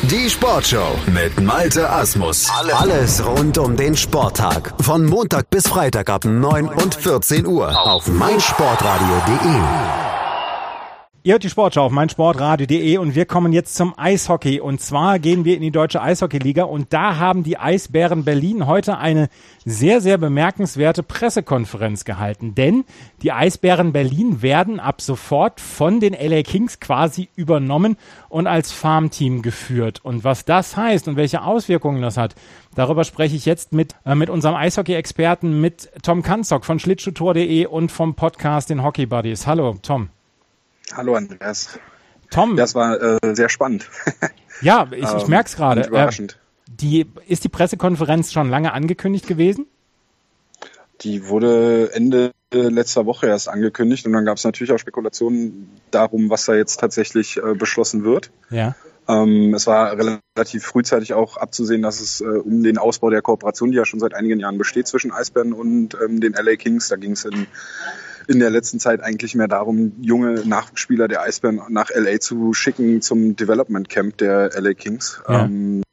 Die Sportshow mit Malte Asmus. Alles rund um den Sporttag. Von Montag bis Freitag ab 9 und 14 Uhr auf meinsportradio.de. Ihr hört die Sportschau auf meinsportradio.de und wir kommen jetzt zum Eishockey. Und zwar gehen wir in die Deutsche Eishockeyliga und da haben die Eisbären Berlin heute eine sehr, sehr bemerkenswerte Pressekonferenz gehalten. Denn die Eisbären Berlin werden ab sofort von den LA Kings quasi übernommen und als Farmteam geführt. Und was das heißt und welche Auswirkungen das hat, darüber spreche ich jetzt mit unserem Eishockey-Experten, mit Tom Kanzok von Schlittschuhtour.de und vom Podcast den Hockey Buddies. Hallo, Tom. Hallo Andreas. Tom. Das war sehr spannend. Ja, ich merke es gerade. Überraschend. Ist die Pressekonferenz schon lange angekündigt gewesen? Die wurde Ende letzter Woche erst angekündigt und dann gab es natürlich auch Spekulationen darum, was da jetzt tatsächlich beschlossen wird. Ja. Es war relativ frühzeitig auch abzusehen, dass es um den Ausbau der Kooperation, die ja schon seit einigen Jahren besteht zwischen Eisbären und den LA Kings, da ging es in der letzten Zeit eigentlich mehr darum, junge Nachwuchsspieler der Eisbären nach LA zu schicken zum Development Camp der LA Kings. Ja.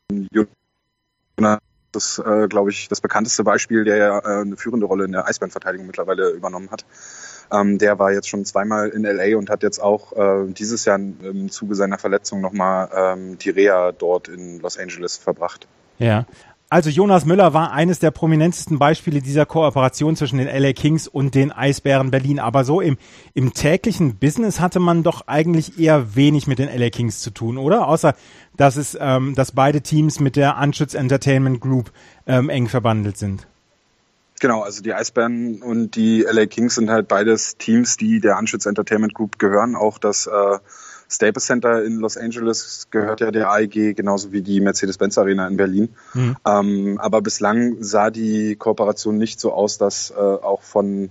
Das ist, glaube ich, das bekannteste Beispiel, der ja eine führende Rolle in der Eisbärenverteidigung mittlerweile übernommen hat. Der war jetzt schon zweimal in LA und hat jetzt auch dieses Jahr im Zuge seiner Verletzung nochmal die Reha dort in Los Angeles verbracht. Ja. Also Jonas Müller war eines der prominentesten Beispiele dieser Kooperation zwischen den LA Kings und den Eisbären Berlin. Aber so im täglichen Business hatte man doch eigentlich eher wenig mit den LA Kings zu tun, oder? Außer, dass beide Teams mit der Anschütz Entertainment Group eng verbandelt sind. Genau, also die Eisbären und die LA Kings sind halt beides Teams, die der Anschütz Entertainment Group gehören. Auch das Staples Center in Los Angeles gehört ja der AEG, genauso wie die Mercedes-Benz Arena in Berlin. Mhm. Aber bislang sah die Kooperation nicht so aus, dass auch von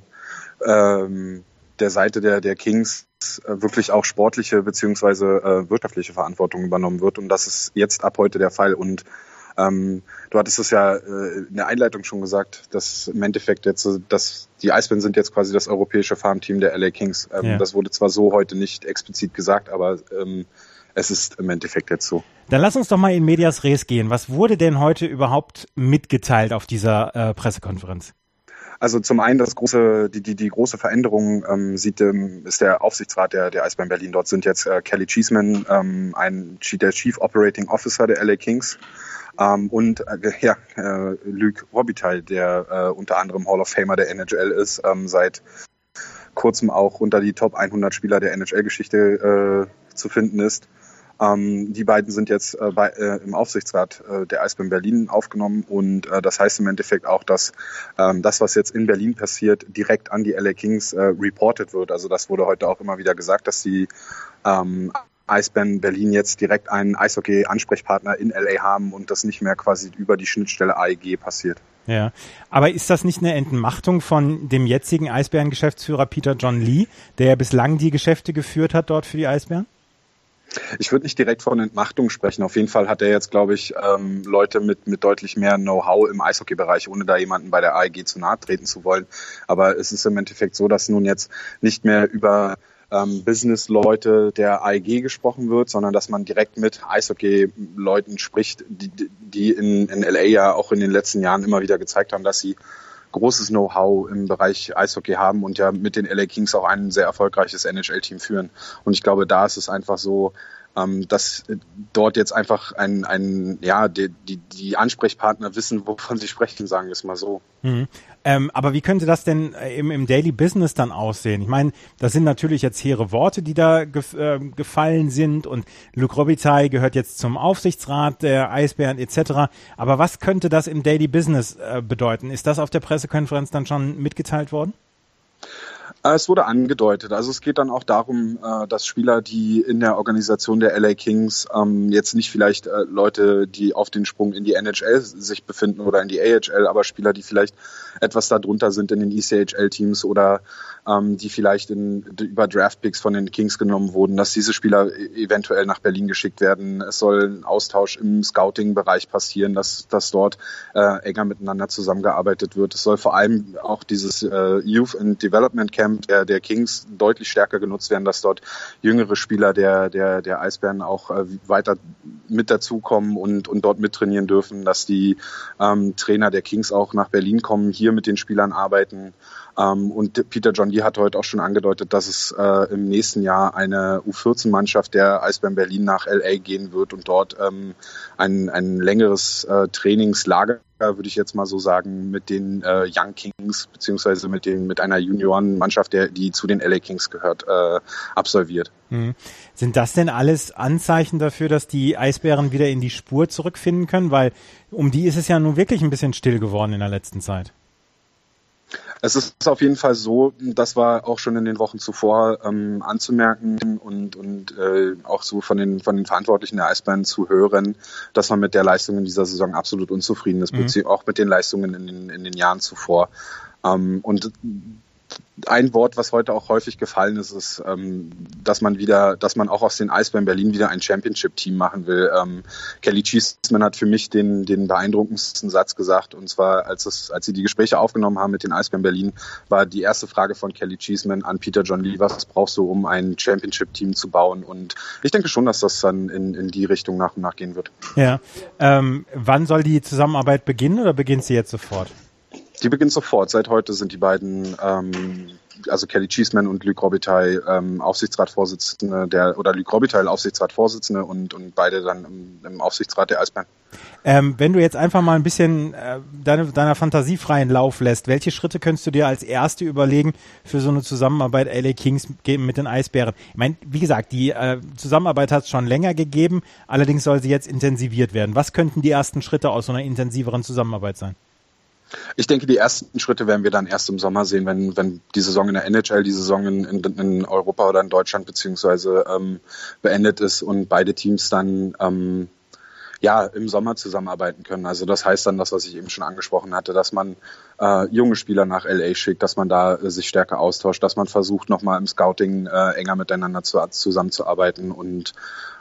der Seite der Kings wirklich auch sportliche bzw. wirtschaftliche Verantwortung übernommen wird. Und das ist jetzt ab heute der Fall. Und du hattest es ja in der Einleitung schon gesagt, dass im Endeffekt jetzt, dass die Eisbären sind jetzt quasi das europäische Farmteam der LA Kings. Ja. Das wurde zwar so heute nicht explizit gesagt, aber es ist im Endeffekt jetzt so. Dann lass uns doch mal in medias res gehen. Was wurde denn heute überhaupt mitgeteilt auf dieser Pressekonferenz? Also zum einen die große Veränderung ist der Aufsichtsrat der Eisbären Berlin. Dort sind jetzt Kelly Cheeseman, der Chief Operating Officer der LA Kings, und Luc Robitaille, der unter anderem Hall of Famer der NHL ist, seit kurzem auch unter die Top 100 Spieler der NHL-Geschichte zu finden ist. Die beiden sind jetzt im Aufsichtsrat der Eisbären Berlin aufgenommen und das heißt im Endeffekt auch, dass das, was jetzt in Berlin passiert, direkt an die LA Kings reported wird. Also das wurde heute auch immer wieder gesagt, dass die Eisbären Berlin jetzt direkt einen Eishockey-Ansprechpartner in LA haben und das nicht mehr quasi über die Schnittstelle AEG passiert. Ja, aber ist das nicht eine Entmachtung von dem jetzigen Eisbären-Geschäftsführer Peter John Lee, der ja bislang die Geschäfte geführt hat dort für die Eisbären? Ich würde nicht direkt von Entmachtung sprechen. Auf jeden Fall hat er jetzt, glaube ich, Leute mit deutlich mehr Know-how im Eishockey-Bereich, ohne da jemanden bei der AEG zu nahe treten zu wollen. Aber es ist im Endeffekt so, dass nun jetzt nicht mehr über Business-Leute der AEG gesprochen wird, sondern dass man direkt mit Eishockey-Leuten spricht, die in LA ja auch in den letzten Jahren immer wieder gezeigt haben, dass sie großes Know-how im Bereich Eishockey haben und ja mit den LA Kings auch ein sehr erfolgreiches NHL-Team führen. Und ich glaube, da ist es einfach so, dass dort jetzt einfach die Ansprechpartner wissen, wovon sie sprechen, sagen wir es mal so. Mhm. Aber wie könnte das denn im Daily Business dann aussehen? Ich meine, das sind natürlich jetzt hehre Worte, die da gefallen sind und Luc Robitaille gehört jetzt zum Aufsichtsrat der Eisbären etc. Aber was könnte das im Daily Business bedeuten? Ist das auf der Pressekonferenz dann schon mitgeteilt worden? Es wurde angedeutet. Also es geht dann auch darum, dass Spieler, die in der Organisation der LA Kings jetzt nicht vielleicht Leute, die auf den Sprung in die NHL sich befinden oder in die AHL, aber Spieler, die vielleicht etwas darunter sind in den ECHL-Teams oder die vielleicht über Draftpicks von den Kings genommen wurden, dass diese Spieler eventuell nach Berlin geschickt werden. Es soll ein Austausch im Scouting-Bereich passieren, dass dort enger miteinander zusammengearbeitet wird. Es soll vor allem auch dieses Youth and Development Camp der Kings deutlich stärker genutzt werden, dass dort jüngere Spieler der Eisbären auch weiter mit dazukommen und dort mittrainieren dürfen, dass die Trainer der Kings auch nach Berlin kommen, hier mit den Spielern arbeiten. Und Peter John Lee hat heute auch schon angedeutet, dass es im nächsten Jahr eine U14-Mannschaft der Eisbären Berlin nach LA gehen wird und dort ein längeres Trainingslager, würde ich jetzt mal so sagen, mit den Young Kings beziehungsweise mit einer Juniorenmannschaft, die zu den LA Kings gehört, absolviert. Sind das denn alles Anzeichen dafür, dass die Eisbären wieder in die Spur zurückfinden können? Weil um die ist es ja nun wirklich ein bisschen still geworden in der letzten Zeit. Es ist auf jeden Fall so, das war auch schon in den Wochen zuvor anzumerken und auch so von den Verantwortlichen der Eisbären zu hören, dass man mit der Leistung in dieser Saison absolut unzufrieden ist, auch mit den Leistungen in den Jahren zuvor. Und ein Wort, was heute auch häufig gefallen ist, ist, dass man auch aus den Eisbären Berlin wieder ein Championship-Team machen will. Kelly Cheeseman hat für mich den beeindruckendsten Satz gesagt, und zwar, als sie die Gespräche aufgenommen haben mit den Eisbären Berlin, war die erste Frage von Kelly Cheeseman an Peter John Lee: Was brauchst du, um ein Championship-Team zu bauen? Und ich denke schon, dass das dann in die Richtung nach und nach gehen wird. Ja. Wann soll die Zusammenarbeit beginnen, oder beginnt sie jetzt sofort? Die beginnt sofort. Seit heute sind die beiden, also Kelly Cheeseman und Luc Robitaille, Aufsichtsratsvorsitzende Luc Robitaille Aufsichtsratsvorsitzende und beide dann im Aufsichtsrat der Eisbären. Wenn du jetzt einfach mal ein bisschen deiner Fantasie freien Lauf lässt, welche Schritte könntest du dir als erste überlegen für so eine Zusammenarbeit LA Kings mit den Eisbären? Ich meine, wie gesagt, die Zusammenarbeit hat es schon länger gegeben, allerdings soll sie jetzt intensiviert werden. Was könnten die ersten Schritte aus so einer intensiveren Zusammenarbeit sein? Ich denke, die ersten Schritte werden wir dann erst im Sommer sehen, wenn die Saison in der NHL, die Saison in Europa oder in Deutschland beziehungsweise beendet ist und beide Teams dann im Sommer zusammenarbeiten können. Also das heißt dann das, was ich eben schon angesprochen hatte, dass man junge Spieler nach LA schickt, dass man da sich stärker austauscht, dass man versucht, nochmal im Scouting enger miteinander zusammenzuarbeiten und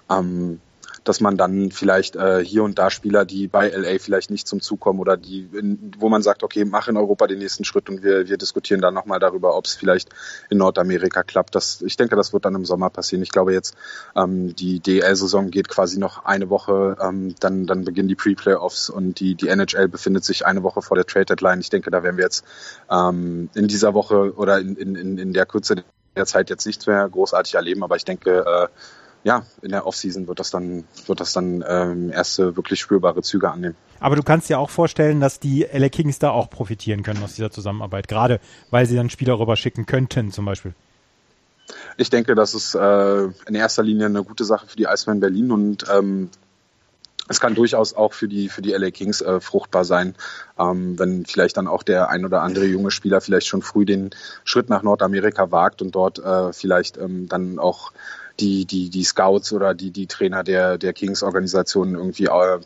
dass man dann vielleicht hier und da Spieler, die bei LA vielleicht nicht zum Zug kommen oder wo man sagt, okay, mach in Europa den nächsten Schritt und wir diskutieren dann nochmal darüber, ob es vielleicht in Nordamerika klappt. Ich denke, das wird dann im Sommer passieren. Ich glaube jetzt, die DEL-Saison geht quasi noch eine Woche, dann beginnen die Pre-Playoffs und die NHL befindet sich eine Woche vor der Trade-Deadline. Ich denke, da werden wir jetzt in dieser Woche oder in der Kürze der Zeit jetzt nichts mehr großartig erleben, aber ich denke, in der Offseason wird das dann erste wirklich spürbare Züge annehmen. Aber du kannst dir auch vorstellen, dass die LA Kings da auch profitieren können aus dieser Zusammenarbeit, gerade weil sie dann Spieler rüber schicken könnten zum Beispiel. Ich denke, das ist in erster Linie eine gute Sache für die Eisbären Berlin und es kann durchaus auch für die LA Kings fruchtbar sein, wenn vielleicht dann auch der ein oder andere junge Spieler vielleicht schon früh den Schritt nach Nordamerika wagt und dort vielleicht dann auch die Scouts oder die Trainer der Kings-Organisationen irgendwie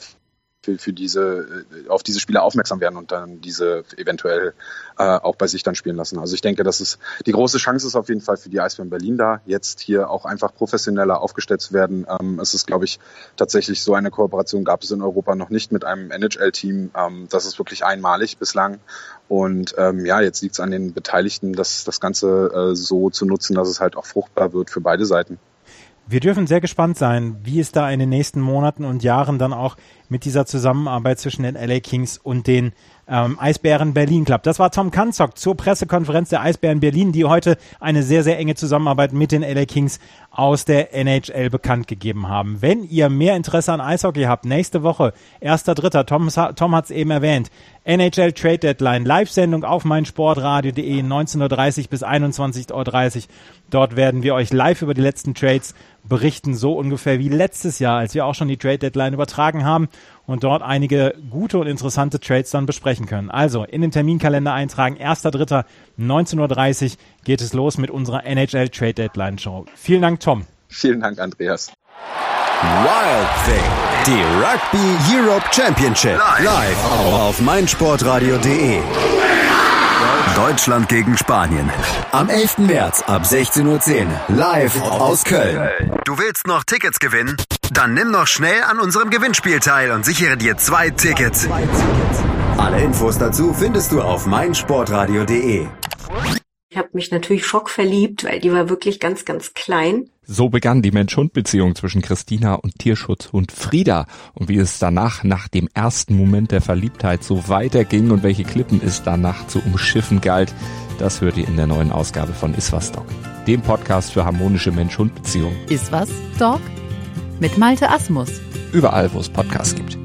auf diese Spieler aufmerksam werden und dann diese eventuell auch bei sich dann spielen lassen. Also ich denke, die große Chance ist auf jeden Fall für die Eisbären Berlin da, jetzt hier auch einfach professioneller aufgestellt zu werden. Es ist, glaube ich, tatsächlich so eine Kooperation gab es in Europa noch nicht mit einem NHL-Team. Das ist wirklich einmalig bislang. Und jetzt liegt es an den Beteiligten, das Ganze so zu nutzen, dass es halt auch fruchtbar wird für beide Seiten. Wir dürfen sehr gespannt sein, wie es da in den nächsten Monaten und Jahren dann auch mit dieser Zusammenarbeit zwischen den LA Kings und den Eisbären Berlin klappt. Das war Tom Kanzok zur Pressekonferenz der Eisbären Berlin, die heute eine sehr, sehr enge Zusammenarbeit mit den LA Kings aus der NHL bekannt gegeben haben. Wenn ihr mehr Interesse an Eishockey habt, nächste Woche, 1.3., Tom hat es eben erwähnt, NHL Trade Deadline, Live-Sendung auf meinsportradio.de, 19.30 bis 21.30 Uhr. Dort werden wir euch live über die letzten Trades berichten, so ungefähr wie letztes Jahr, als wir auch schon die Trade Deadline übertragen haben und dort einige gute und interessante Trades dann besprechen können. Also in den Terminkalender eintragen, 1.3., 19.30 Uhr geht es los mit unserer NHL Trade Deadline Show. Vielen Dank, Tom. Vielen Dank, Andreas. Wild Thing, die Rugby Europe Championship, live auf meinsportradio.de. Deutschland gegen Spanien. Am 11. März ab 16:10 Uhr live aus Köln. Du willst noch Tickets gewinnen? Dann nimm noch schnell an unserem Gewinnspiel teil und sichere dir 2 Tickets. Alle Infos dazu findest du auf meinsportradio.de. Ich habe mich natürlich schockverliebt, weil die war wirklich ganz, ganz klein. So begann die Mensch-Hund-Beziehung zwischen Christina und Tierschutzhund Frieda. Und wie es danach, nach dem ersten Moment der Verliebtheit, so weiterging und welche Klippen es danach zu umschiffen galt, das hört ihr in der neuen Ausgabe von Iswas Dog, dem Podcast für harmonische Mensch-Hund-Beziehungen. Iswas Dog mit Malte Asmus. Überall, wo es Podcasts gibt.